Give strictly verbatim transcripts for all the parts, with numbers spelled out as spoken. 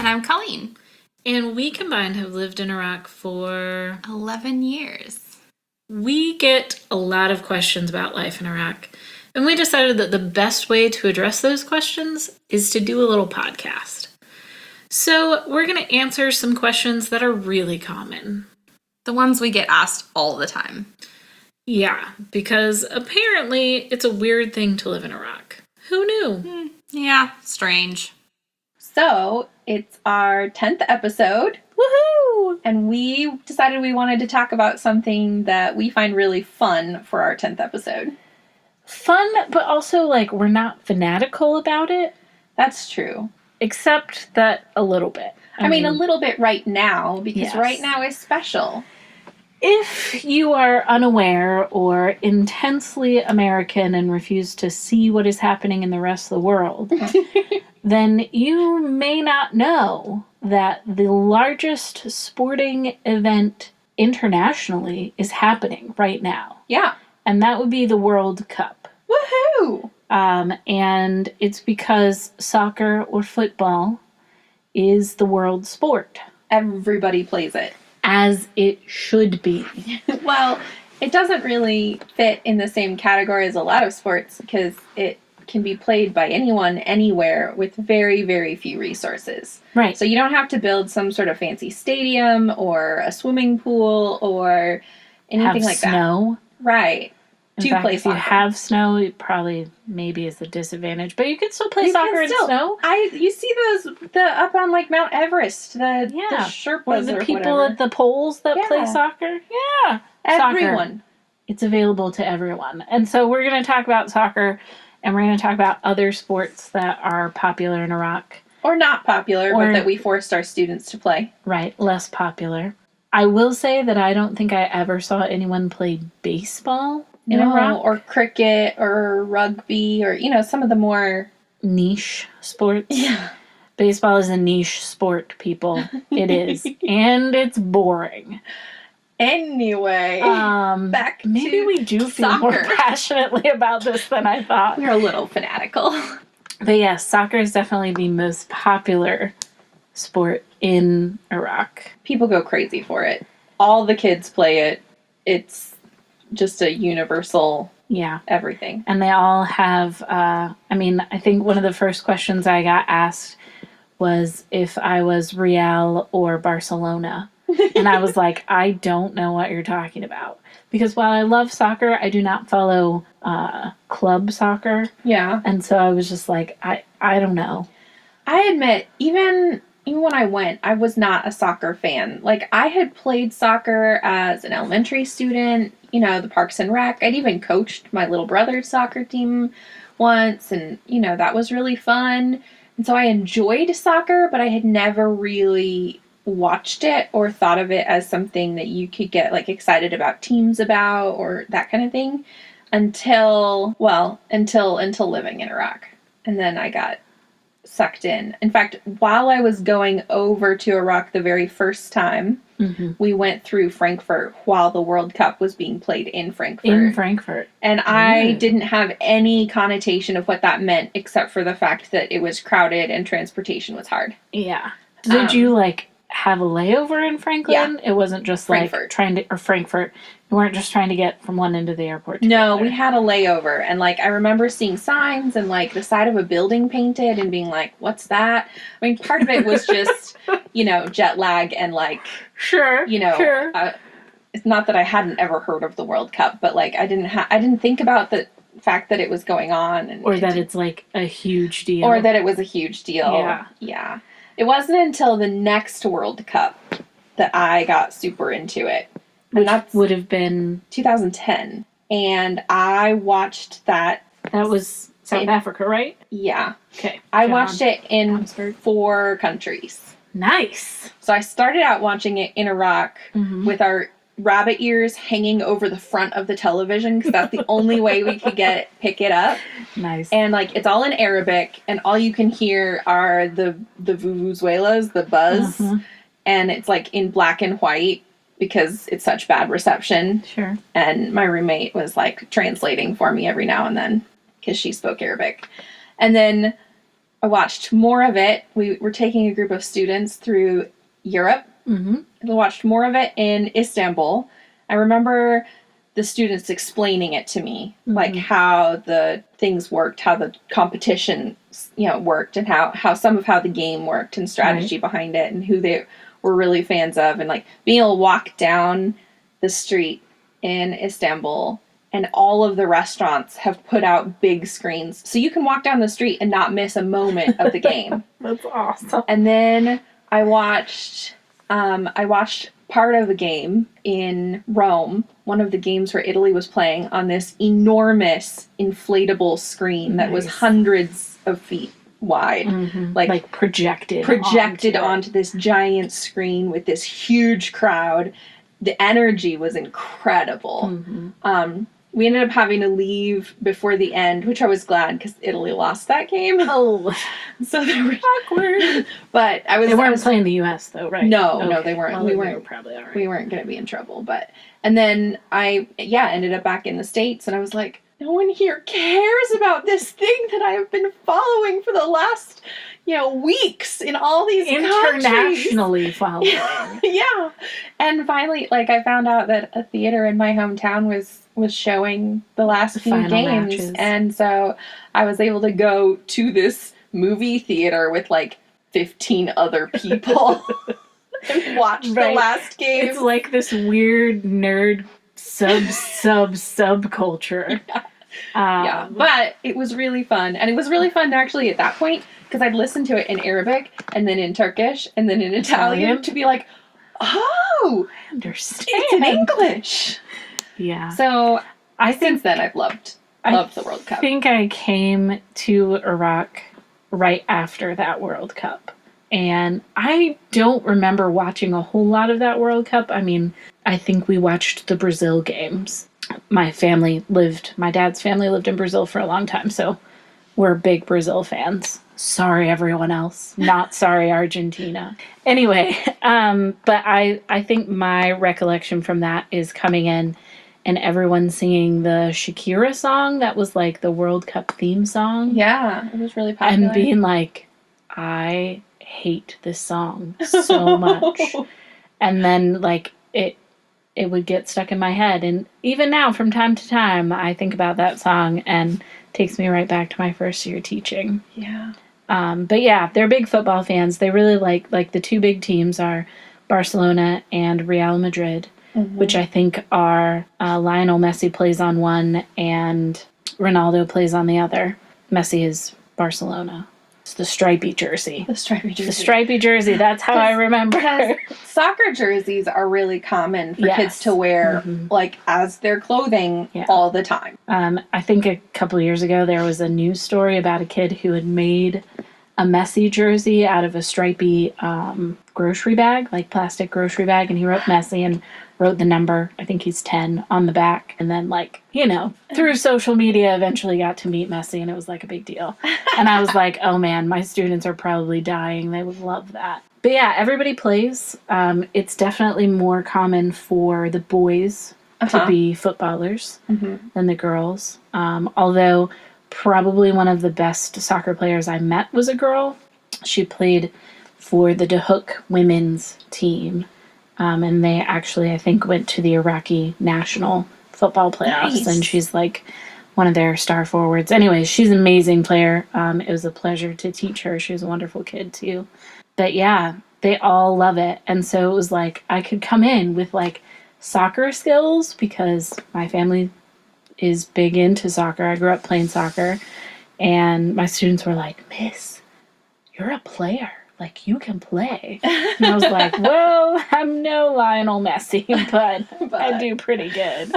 And I'm Colleen. And we combined have lived in Iraq for eleven years. We get a lot of questions about life in Iraq. And we decided that the best way to address those questions is to do a little podcast. So we're going to answer some questions that are really common. The ones we get asked all the time. Yeah, because apparently it's a weird thing to live in Iraq. Who knew? Mm, yeah, strange. So, it's our tenth episode. Woohoo! And we decided we wanted to talk about something that we find really fun for our tenth episode. Fun, but also, like, we're not fanatical about it. That's true. Except that a little bit. I, I mean, mean, a little bit right now, because yes. right now is special. If you are unaware or intensely American and refuse to see what is happening in the rest of the world, then you may not know that the largest sporting event internationally is happening right now. Yeah. And that would be the World Cup. Woohoo! Um, and it's because soccer or football is the world sport. Everybody plays it. As it should be. Well, it doesn't really fit in the same category as a lot of sports because it can be played by anyone, anywhere, with very, very few resources. Right. So you don't have to build some sort of fancy stadium or a swimming pool or anything have like snow. that. Right. In to fact, play if soccer. you have snow, it probably maybe is a disadvantage, but you can still play you soccer in still, snow. I you see those the up on like Mount Everest, the Yeah, the Sherpas or the or people whatever. at the poles that Yeah. play soccer. Yeah, Everyone. Soccer. It's available to everyone, and so we're going to talk about soccer, and we're going to talk about other sports that are popular in Iraq or not popular, or, but that we forced our students to play. Right, less popular. I will say that I don't think I ever saw anyone play baseball. In no, Iraq? or cricket, or rugby, or, you know, some of the more niche sports. Yeah. Baseball is a niche sport, people. It is. And it's boring. Anyway, um, back maybe to we do feel soccer. more passionately about this than I thought. We're a little fanatical. But yes, soccer is definitely the most popular sport in Iraq. People go crazy for it. All the kids play it. It's just a universal yeah everything. And they all have, uh, I mean, I think one of the first questions I got asked was if I was Real or Barcelona. And I was like, I don't know what you're talking about. Because while I love soccer, I do not follow uh, club soccer. Yeah. And so I was just like, I, I don't know. I admit, even... Even when I went, I was not a soccer fan. Like, I had played soccer as an elementary student, you know, the Parks and Rec. I'd even coached my little brother's soccer team once, and, you know, that was really fun. And so I enjoyed soccer, but I had never really watched it or thought of it as something that you could get, like, excited about teams about or that kind of thing until, well, until, until living in Iraq. And then I got sucked in. In fact, while I was going over to Iraq the very first time, mm-hmm. we went through Frankfurt while the World Cup was being played in Frankfurt. In Frankfurt. And I mm. didn't have any connotation of what that meant except for the fact that it was crowded and transportation was hard. Yeah. Did um, you, like, have a layover in Franklin? Yeah. It wasn't just, like, Frankfurt. trying to... Or Frankfurt. You weren't just trying to get from one end of the airport to No, the other. we had a layover. And, like, I remember seeing signs and, like, the side of a building painted and being like, what's that? I mean, part of it was just, you know, jet lag and, like... Sure, you know... Sure. Uh, it's not that I hadn't ever heard of the World Cup, but, like, I didn't ha- I didn't think about the fact that it was going on. And or it that did- it's, like, a huge deal. Or that it was a huge deal. Yeah. Yeah. It wasn't until the next World Cup that I got super into it. Which And that's would have been... two thousand ten. And I watched that. That was South in, Africa, right? Yeah. Okay. I John. watched it in Johannesburg. four countries. Nice. So I started out watching it in Iraq mm-hmm. with our rabbit ears hanging over the front of the television because that's the only way we could get it, pick it up. Nice. And like it's all in Arabic, and all you can hear are the the vuvuzelas, the buzz, mm-hmm. and it's like in black and white because it's such bad reception. Sure. And my roommate was like translating for me every now and then because she spoke Arabic. And then I watched more of it. We were taking a group of students through Europe. Mm-hmm. We watched more of it in Istanbul. I remember the students explaining it to me, Mm-hmm. like how the things worked, how the competition, you know, worked, and how, how some of how the game worked and strategy Right. behind it, and who they were really fans of, and like being able to walk down the street in Istanbul, and all of the restaurants have put out big screens, so you can walk down the street and not miss a moment of the game. That's awesome. And then I watched, um, I watched part of the game in Rome, one of the games where Italy was playing, on this enormous inflatable screen that was Nice. hundreds of feet wide. Mm-hmm. Like, Like projected. projected onto it. onto this giant screen with this huge crowd. The energy was incredible. Mm-hmm. Um, we ended up having to leave before the end, which I was glad because Italy lost that game. Oh, So they were awkward. But I was. They I weren't was- playing the U S though, right? No, no, Okay. they weren't. Well, We then weren't- They were probably all right. we weren't going to be in trouble. But and then I, yeah, ended up back in the States, and I was like, no one here cares about this thing that I have been following for the last, you know, weeks in all these countries. Internationally following. Yeah. And finally, like, I found out that a theater in my hometown was was showing the last The few final games, matches. and so I was able to go to this movie theater with like fifteen other people and watch the Right. last game. It's like this weird nerd sub sub subculture. Yeah. Um, Yeah, but it was really fun, and it was really fun actually at that point because I'd listen to it in Arabic and then in Turkish and then in Italian, Italian? to be like, oh, I understand. it's in English. Yeah. So I since think then, I've loved I loved the World Cup. I think I came to Iraq right after that World Cup. And I don't remember watching a whole lot of that World Cup. I mean, I think we watched the Brazil games. My family lived, my dad's family lived in Brazil for a long time, so we're big Brazil fans. Sorry, everyone else. Not sorry, Argentina. Anyway, um, but I, I think my recollection from that is coming in and everyone singing the Shakira song that was like the World Cup theme song. Yeah, it was really popular. And being like, I hate this song so much. And then like it it would get stuck in my head. And even now, from time to time, I think about that song and it takes me right back to my first year teaching. Yeah. Um, but yeah, they're big football fans. They really like like the two big teams are Barcelona and Real Madrid, Mhm. which I think are uh, Lionel Messi plays on one and Ronaldo plays on the other. Messi is Barcelona. It's the stripy jersey. The stripy jersey. The stripy jersey. That's how I remember. Because soccer jerseys are really common for Yes. kids to wear, Mhm. like, as their clothing Yeah. all the time. Um, I think a couple years ago there was a news story about a kid who had made a Messi jersey out of a stripy um, grocery bag, like plastic grocery bag, and he wrote Messi and wrote the number, I think he's ten, on the back. And then, like, you know, through social media, eventually got to meet Messi, and it was like a big deal. And I was like, oh man, my students are probably dying. They would love that. But yeah, everybody plays. Um, it's definitely more common for the boys to Uh-huh. be footballers Mhm. than the girls. Um, although probably one of the best soccer players I met was a girl. She played for the Dahuk women's team. Um, and they actually, I think, went to the Iraqi national football playoffs. Nice. And she's like one of their star forwards. Anyways, she's an amazing player. Um, it was a pleasure to teach her. She was a wonderful kid, too. But yeah, they all love it. And so it was like I could come in with like soccer skills because my family is big into soccer. I grew up playing soccer. And my students were like, Miss, you're a player. Like, you can play. And I was like, well, I'm no Lionel Messi, but, But- I do pretty good.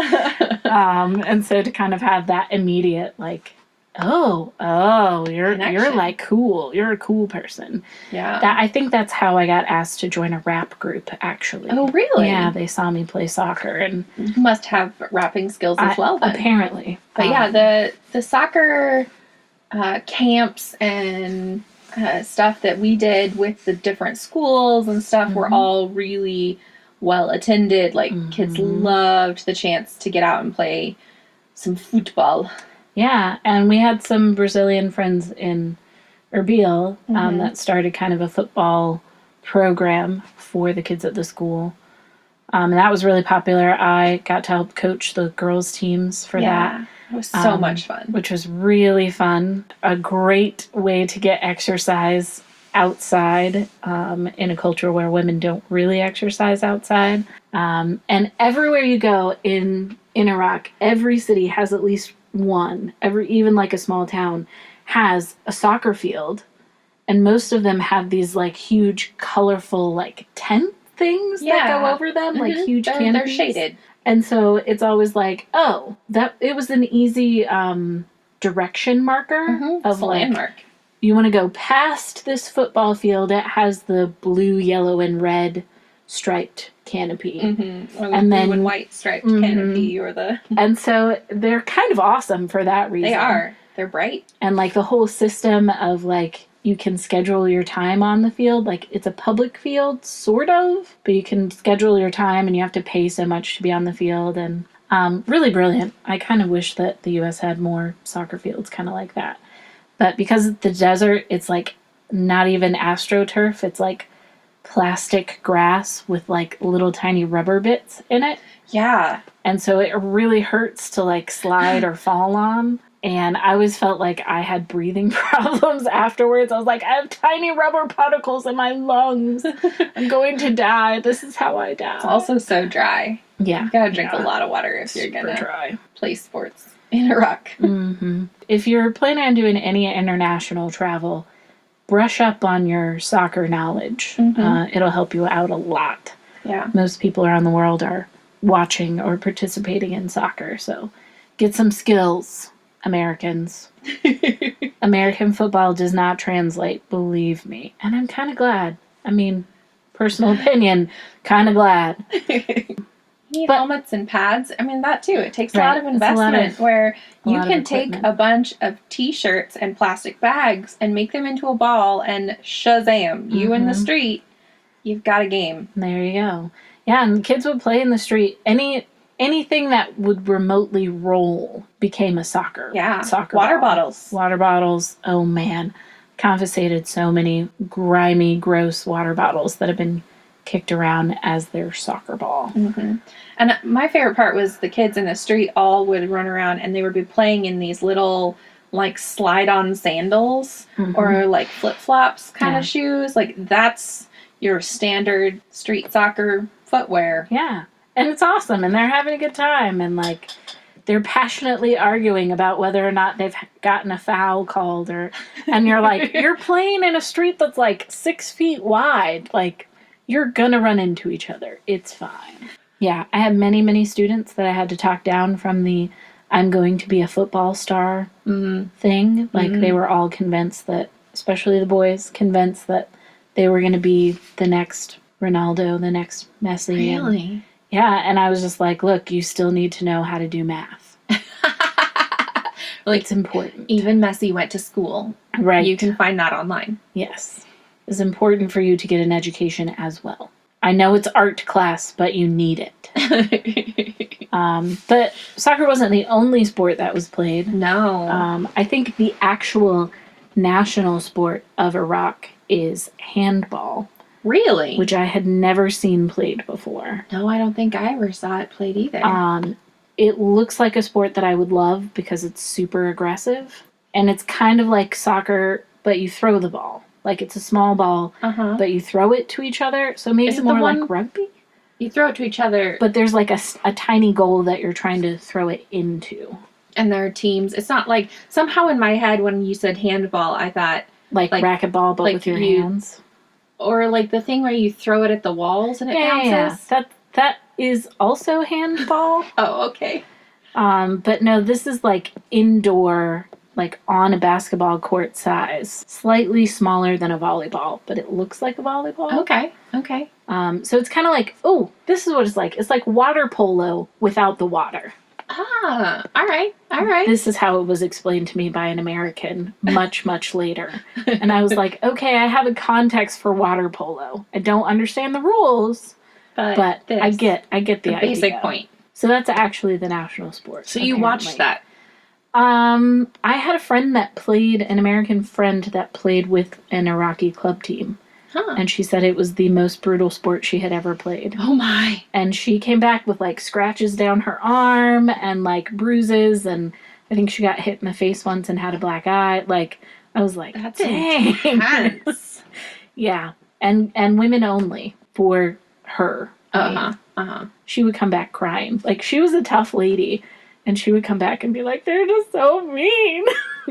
Um, and so to kind of have that immediate, like, oh, oh, you're you're Connection. like cool. You're a cool person. Yeah. That I think that's how I got asked to join a rap group, actually. Oh, really? Yeah, they saw me play soccer, and You must have rapping skills as I- well, then. apparently. But yeah, Um, the the soccer uh, camps and uh, stuff that we did with the different schools and stuff were Mhm. all really well attended. Like, kids Mhm. loved the chance to get out and play some football. Yeah, and we had some Brazilian friends in Erbil um, Mhm. that started kind of a football program for the kids at the school. Um, and that was really popular. I got to help coach the girls' teams for that. Yeah. It was so Um, much fun. which was really fun. A great way to get exercise outside um, in a culture where women don't really exercise outside. Um, and everywhere you go in in Iraq, every city has at least one. Every even like a small town has a soccer field, and most of them have these like huge, colorful like tent things that Yeah. go over them, like Mhm. huge they're, canopies. they're shaded. And so it's always like, oh, that it was an easy um, direction marker Mhm. of It's a like, landmark. you want to go past this football field. It has the blue, yellow, and red striped canopy. Mm-hmm. Or the And blue then- and white striped Mhm. canopy, or the And so they're kind of awesome for that reason. they are. They're bright. And like the whole system of like, you can schedule your time on the field. Like it's a public field, sort of, but you can schedule your time and you have to pay so much to be on the field. And um, really brilliant. I kind of wish that the U S had more soccer fields kind of like that. But because it's the desert, it's like not even AstroTurf. It's like plastic grass with like little tiny rubber bits in it. Yeah. And so it really hurts to like slide or fall on. And I always felt like I had breathing problems afterwards. I was like, I have tiny rubber particles in my lungs. I'm going to die. This is how I die. It's also so dry. yeah. You gotta drink Yeah. a lot of water if you're Super gonna dry. play sports in Iraq. hmm If you're planning on doing any international travel, brush up on your soccer knowledge. Mhm. Uh, it'll help you out a lot. Yeah. Most people around the world are watching or participating in soccer, so get some skills, Americans. American football does not translate, believe me. And I'm kind of glad. I mean, personal opinion, kind of glad. You need But- helmets and pads. I mean, that too. It takes a Right. lot of It's a lot investment of- where a you lot of can take equipment. a bunch of t-shirts and plastic bags and make them into a ball and shazam, you in the Mhm. street, you've got a game. There you go. Yeah, and kids would play in the street. Any anything that would remotely roll became a soccer. Yeah. Soccer Water ball. bottles. Water bottles. Oh man. Confiscated so many grimy, gross water bottles that have been kicked around as their soccer ball. hmm And my favorite part was the kids in the street all would run around and they would be playing in these little like slide on sandals Mhm. or like flip flops kind Yeah. of shoes. Like that's your standard street soccer footwear. Yeah. And it's awesome. And they're having a good time. And like, they're passionately arguing about whether or not they've gotten a foul called or, and you're like, you're playing in a street that's like six feet wide. Like, you're gonna run into each other. It's fine. Yeah. I had many, many students that I had to talk down from the I'm going to be a football star Mm-hmm. thing. Like, Mhm. they were all convinced that, especially the boys, convinced that they were going to be the next Ronaldo, the next Messi. and- Really? yeah, and I was just like, look, you still need to know how to do math. Like, It's important. even Messi went to school. Right. You can find that online. Yes. It's important for you to get an education as well. I know it's art class, but you need it. Um, but soccer wasn't the only sport that was played. no. Um, I think the actual national sport of Iraq is handball, really? which I had never seen played before. no, I don't think I ever saw it played either. Um, it looks like a sport that I would love because it's super aggressive. And it's kind of like soccer, but you throw the ball. Like it's a small ball, uh-huh. but you throw it to each other. So maybe Is it the more one- like rugby? You throw it to each other, But there's like a, s- a tiny goal that you're trying to throw it into. and there are teams. It's not like somehow in my head when you said handball, I thought, Like, Like- racquetball, but like with your you- hands. or like the thing where you throw it at the walls and it Yeah, bounces. yeah, yeah. That, that is also handball. Oh, okay. Um, but no, this is like indoor, like on a basketball court size. Slightly smaller than a volleyball, but it looks like a volleyball. Okay. Okay. Um, so it's kind of like, oh, this is what it's like. It's like water polo without the water. Ah, all right. All right. This is how it was explained to me by an American much, much later. And I was like, okay, I have a context for water polo. I don't understand the rules, but this, I get, I get the, the idea. basic point. So that's actually the national sport. So you watched apparently. that. Um, I had a friend that played, an American friend that played with an Iraqi club team. Huh. And she said it was the most brutal sport she had ever played. Oh my. And she came back with like scratches down her arm and like bruises. And I think she got hit in the face once and had a black eye. Like, I was like, That's dang. intense. Yeah. And, and women only for her. I mean, Uh-huh. Uh-huh. she would come back crying. Like, she was a tough lady. And she would come back and be like, they're just so mean.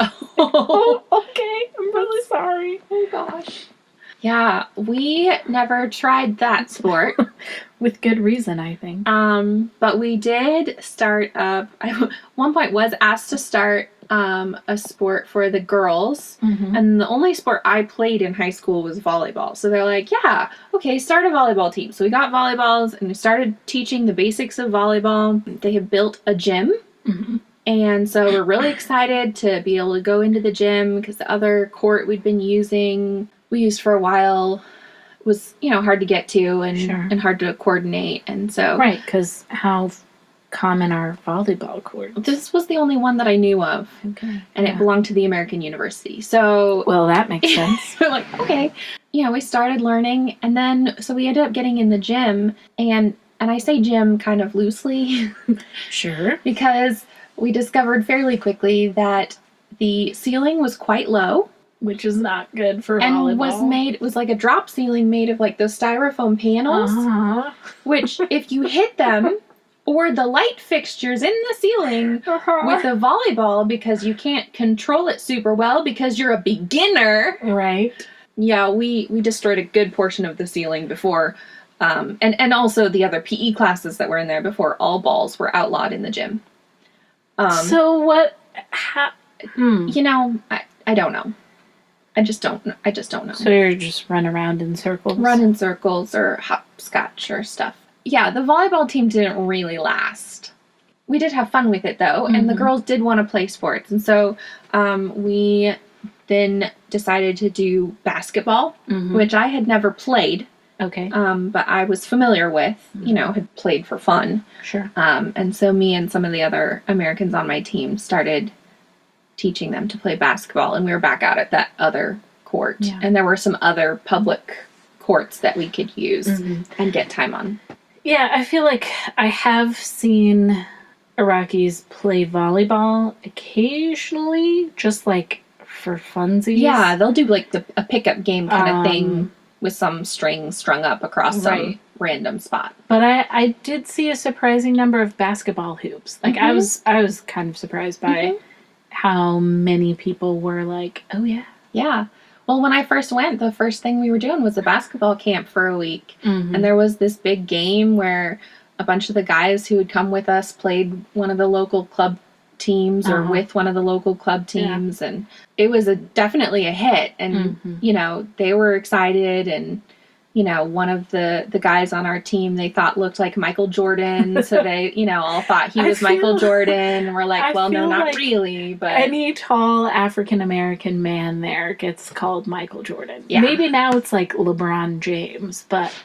Oh, okay. I'm really sorry. Oh gosh. Yeah, we never tried that sport. With good reason, I think. Um, but we did start up. I one point was asked to start um, a sport for the girls, Mm-hmm. and the only sport I played in high school was volleyball. So they're like, "Yeah, okay, start a volleyball team." So we got volleyballs, and we started teaching the basics of volleyball. They have built a gym. Mm-hmm. And so we're really excited to be able to go into the gym because the other court we'd been using, we used for a while, was, you know, hard to get to and, Sure. and hard to coordinate. And so Right, because how f- common are volleyball courts? this was the only one that I knew of, Okay. and Yeah. it belonged to the American University. So Well, that makes sense. we're like, okay. You know, we started learning, and then, so we ended up getting in the gym, and, and I say gym kind of loosely Sure. because we discovered fairly quickly that the ceiling was quite low. Which is not good for And volleyball. was made, it was like a drop ceiling made of like those styrofoam panels, Uh-huh. which if you hit them or the light fixtures in the ceiling with a volleyball because you can't control it super well because you're a beginner. Right. Yeah, we, we destroyed a good portion of the ceiling before, um, and, and also the other P E classes that were in there before all balls were outlawed in the gym. Um, So what, how, hmm. you know, I, I don't know. I just don't, I just don't know. So you're just run around in circles? Run in circles or hopscotch or stuff. Yeah, the volleyball team didn't really last. We did have fun with it though, and the Mhm. girls did want to play sports, and so um, we then decided to do basketball, Mhm. which I had never played, Okay. um, but I was familiar with. You know, had played for fun, Sure. um, and so me and some of the other Americans on my team started teaching them to play basketball, and we were back out at that other court, Yeah. and there were some other public courts that we could use Mhm. and get time on. Yeah, I feel like I have seen Iraqis play volleyball occasionally, just like for funsies. Yeah, they'll do like the, a pickup game kind of Um, thing with some string strung up across some Right. random spot. But I, I did see a surprising number of basketball hoops. Like I Mhm. was I was kind of surprised by Mhm. how many people were like, oh yeah. Yeah. Well, when I first went, the first thing we were doing was a basketball camp for a week. Mm-hmm. And there was this big game where a bunch of the guys who would come with us played one of the local club teams or Uh-huh. with one of the local club Yeah. teams. And it was a definitely a hit. And, Mhm. you know, they were excited. And, you know, one of the, the guys on our team they thought looked like Michael Jordan. So they, you know, all thought he I was Michael feel- Jordan. And we're like, I well, no, feel not like really. But Any tall African American man there gets called Michael Jordan. Yeah. Maybe now it's like LeBron James, but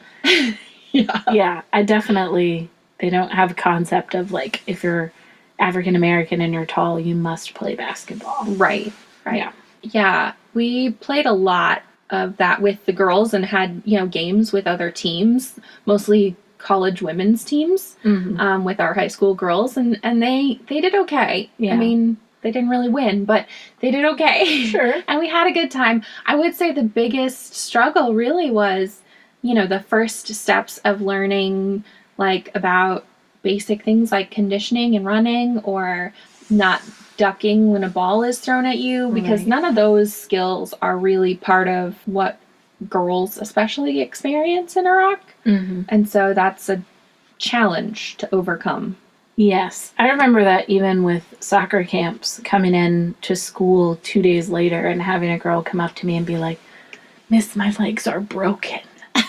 yeah. yeah, I definitely they don't have a concept of like if you're African American and you're tall, you must play basketball. Right. Right. Yeah. Yeah. We played a lot of that with the girls and had, you know, games with other teams, mostly college women's teams, Mhm. um, with our high school girls, and, and they, they did okay. Yeah. I mean, they didn't really win, but they did okay. Sure. And we had a good time. I would say the biggest struggle really was, you know, the first steps of learning, like, about basic things like conditioning and running or not ducking when a ball is thrown at you, because Right. none of those skills are really part of what girls especially experience in Iraq. Mm-hmm. And so that's a challenge to overcome. Yes, I remember that even with soccer camps, coming in to school two days later and having a girl come up to me and be like, "Miss, my legs are broken."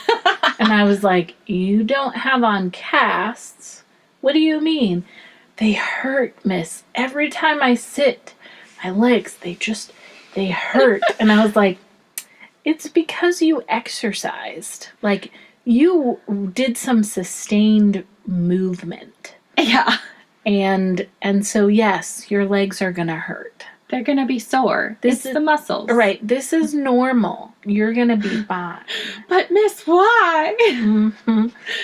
And I was like, "You don't have on casts? What do you mean?" "They hurt, miss. Every time I sit, my legs, they just, they hurt." And I was like, "It's because you exercised. Like, you did some sustained movement." Yeah. And and so yes, your legs are gonna hurt. They're gonna be sore. This It's is- the muscles. Right, this is normal. You're gonna be fine. But Miss, why? hmm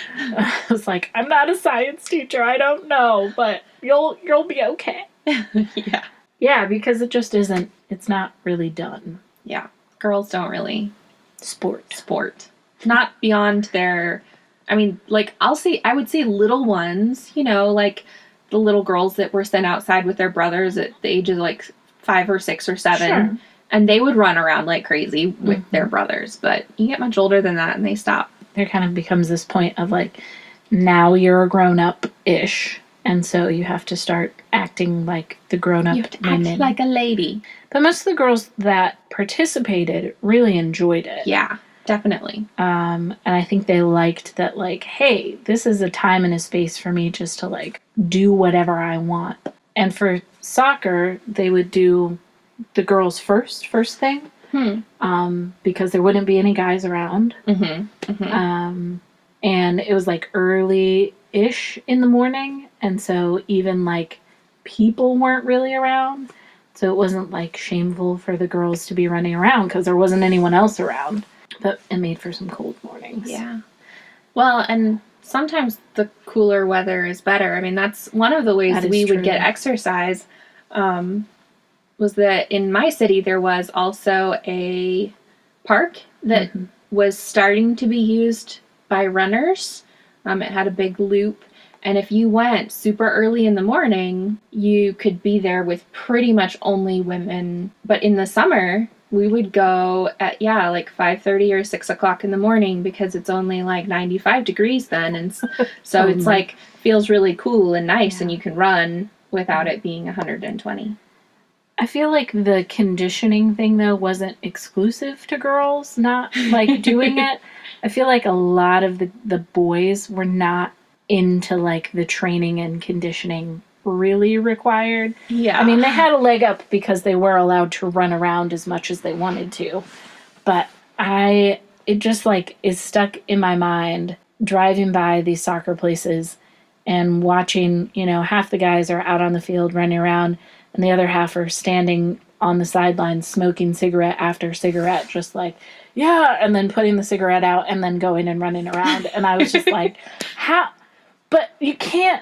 I was like, I'm not a science teacher. I don't know, but you'll you'll be okay. Yeah. Yeah, because it just isn't. It's not really done. Yeah. Girls don't really Sport. sport. Not beyond their, I mean, like, I'll say, I would say little ones, you know, like the little girls that were sent outside with their brothers at the age of like five or six or seven. Sure. And they would run around like crazy with Mhm. their brothers. But you get much older than that and they stop. There kind of becomes this point of like, now you're a grown up ish, and so you have to start acting like the grown up You have to women. act like a lady. But most of the girls that participated really enjoyed it. Yeah, definitely. Um, and I think they liked that, like, hey, this is a time and a space for me just to like do whatever I want. And for soccer, they would do the girls first, first thing, Hmm. um, because there wouldn't be any guys around. Mm-hmm. Mm-hmm. Um, and it was like early ish in the morning. And so even like people weren't really around. So it wasn't like shameful for the girls to be running around because there wasn't anyone else around. But it made for some cold mornings. Yeah. Well, and sometimes the cooler weather is better. I mean, that's one of the ways That is we would true. get exercise. Um, was that in my city there was also a park that Mhm. was starting to be used by runners. Um, it had a big loop. And if you went super early in the morning, you could be there with pretty much only women. But in the summer, we would go at, yeah, like five thirty or six o'clock in the morning because it's only like ninety-five degrees then. And s- so Oh it's my- like, feels really cool and nice, Yeah. and you can run without it being one hundred twenty. I feel like the conditioning thing, though, wasn't exclusive to girls not like doing it. I feel like a lot of the, the boys were not into like the training and conditioning really required. Yeah. I mean, they had a leg up because they were allowed to run around as much as they wanted to. But I, it just like is stuck in my mind driving by these soccer places and watching, you know, half the guys are out on the field running around and the other half are standing on the sidelines smoking cigarette after cigarette, just like, yeah, and then putting the cigarette out and then going and running around. And I was just like, how? But you can't.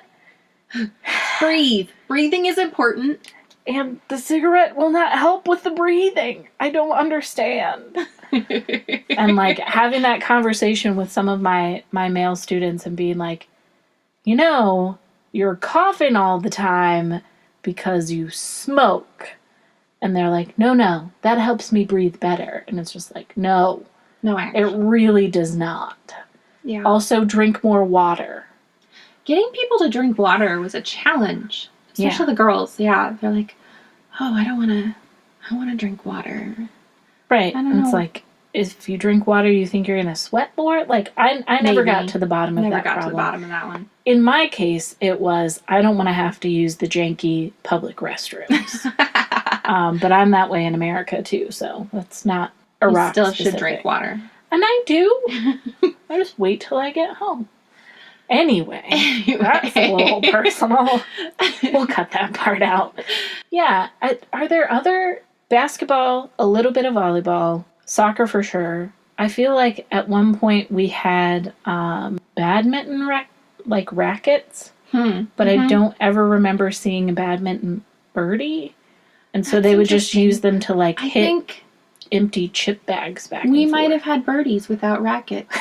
breathe. Breathing is important. And the cigarette will not help with the breathing. I don't understand. And like having that conversation with some of my my male students and being like, you know, you're coughing all the time because you smoke. And they're like, no, no, that helps me breathe better. And it's just like, no, No, it actually. really does not. Yeah. Also, drink more water. Getting people to drink water was a challenge, especially Yeah. the girls. Yeah, they're like, "Oh, I don't want to. I want to drink water." Right. I don't And it's know. like, if you drink water, you think you're going to sweat more? Like, I, I never Maybe. got to the bottom of Never that got problem. to the bottom of that one. In my case, it was, I don't want to have to use the janky public restrooms. um, but I'm that way in America, too, so that's not a You rock still should specific. drink water. And I do. I just wait till I get home. Anyway, that's a little personal. We'll cut that part out. Yeah. I, are there other basketball, a little bit of volleyball, soccer for sure? I feel like at one point we had um, badminton rack, like rackets, Hmm. but I Mhm. don't ever remember seeing a badminton birdie. And so That's they would just interesting. use them to like I hit think empty chip bags back we and might forth. have had birdies without rackets.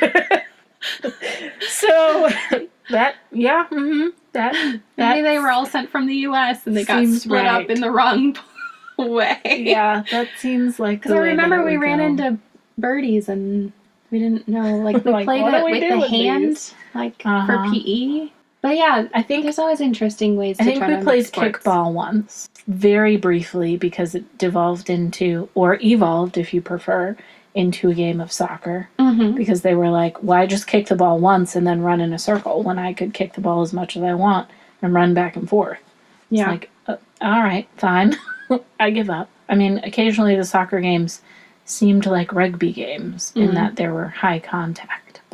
So that yeah, mm-hmm, that Maybe that they were all sent from the U S and they got seems split right. up in the wrong way. yeah, that seems like Because the I way that remember it we would ran go. into birdies and we didn't know. Like we Like, played what do it we with do the with hand, these? like Uh-huh. for P E. But yeah, I think there's always interesting ways I to think try we to played mix sports. kickball once, very briefly because it devolved into or evolved, if you prefer, into a game of soccer. Mm-hmm. Because they were like, why just kick the ball once and then run in a circle when I could kick the ball as much as I want and run back and forth? It's Yeah. like, uh, all right, fine. I give up. I mean, occasionally the soccer games seemed like rugby games in Mhm. that there were high contact, but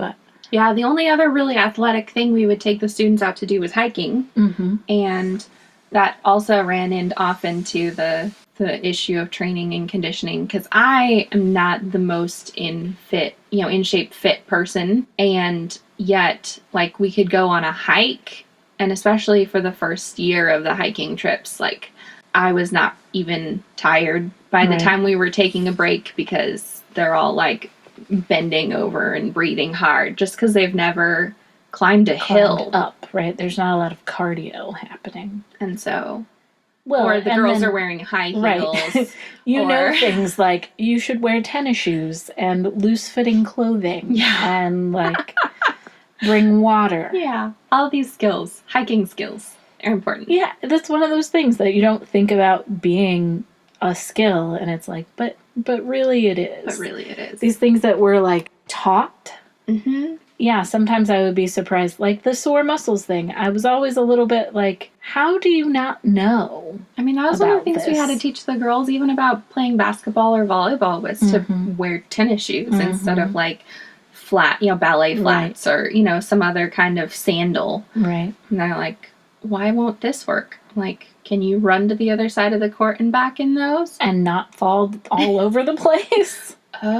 Yeah, the only other really athletic thing we would take the students out to do was hiking. Mm-hmm. And that also ran in off into the the issue of training and conditioning, because I am not the most in fit, you know, in shape fit person. And yet, like, we could go on a hike, and especially for the first year of the hiking trips, like, I was not even tired by the Right. time we were taking a break, because they're all like bending over and breathing hard just because they've never climbed a hill. Climbed up, right? There's not a lot of cardio happening. And so, Well, or the and girls then- are wearing high Right. heels. You know or- things like you should wear tennis shoes and loose-fitting clothing. Yeah. And, like, bring water. Yeah, all these skills, hiking skills, are important. Yeah, that's one of those things that you don't think about being a skill, and it's like, but but really it is. But really it is. These things that we're, like, taught. Mm-hmm. Yeah, sometimes I would be surprised. Like the sore muscles thing. I was always a little bit like, how do you not know? I mean, that was one of the About things we had to this. teach the girls, even about playing basketball or volleyball, was to Mhm. wear tennis shoes instead Mhm. of like flat, you know, ballet flats or, you know, some other kind of sandal. Right. And they're like, why won't this work? I'm like, can you run to the other side of the court and back in those? And not fall all over the place.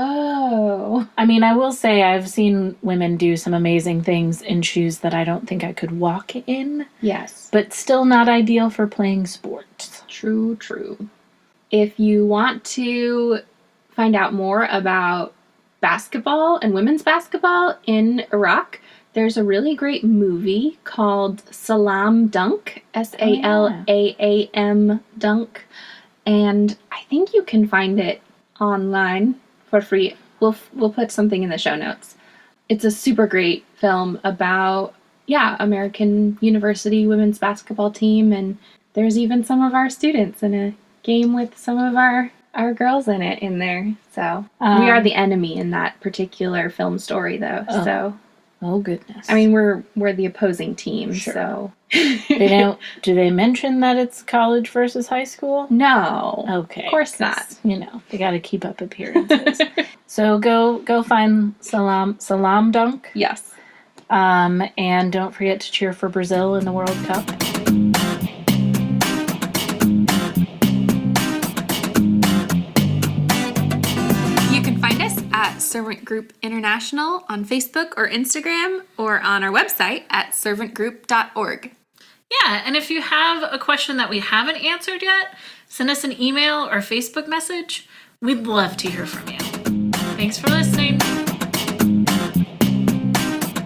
Oh. I mean, I will say I've seen women do some amazing things in shoes that I don't think I could walk in, Yes. but still not ideal for playing sports. True, true. If you want to find out more about basketball and women's basketball in Iraq, there's a really great movie called Salam Dunk, S A L A A M Dunk, and I think you can find it online for free. We'll we'll put something in the show notes. It's a super great film about, yeah, American University women's basketball team, and there's even some of our students in a game with some of our our girls in it in there. So Um, we are the enemy in that particular film story, though. Oh. So Oh goodness. I mean, we're we're the opposing team. Sure. So they don't. Do they mention that it's college versus high school? no, Okay. of course 'cause, not. You know, they got to keep up appearances. So go go find Salam Salam Dunk. Yes. Um, and don't forget to cheer for Brazil in the World Cup. You can find us at Servant Group International on Facebook or Instagram, or on our website at servant group dot org. Yeah, and if you have a question that we haven't answered yet, send us an email or Facebook message. We'd love to hear from you. Thanks for listening.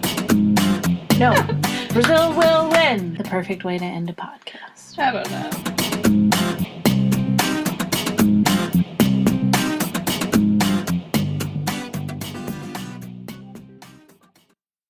No, Brazil will win. The perfect way to end a podcast. I don't know.